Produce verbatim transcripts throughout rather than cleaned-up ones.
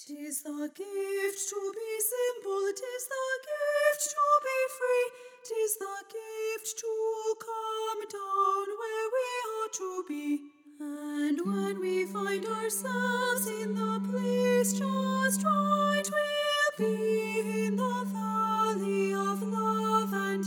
'Tis the gift to be simple, 'tis the gift to be free, 'tis the gift to come down where we ought to be. And when we find ourselves in the place just right, we'll be in the valley of love and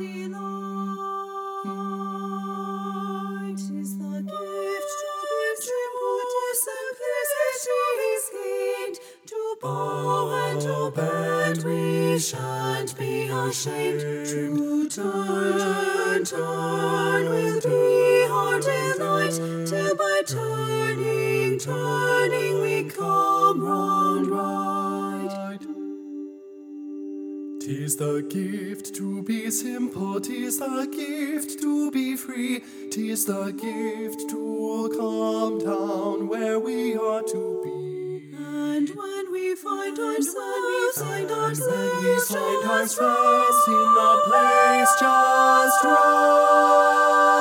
delight. 'Tis the gift to be simple, 'tis simplicity's gained. To bow and to bend we shan't be ashamed. To turn, turn will be our delight, till by turning, turning we come round right. 'Tis the gift to be simple, 'tis the gift to be free, 'tis the gift to come down where we ought to be. And when we find ourselves, And in our when we place find just ourselves in the place just right,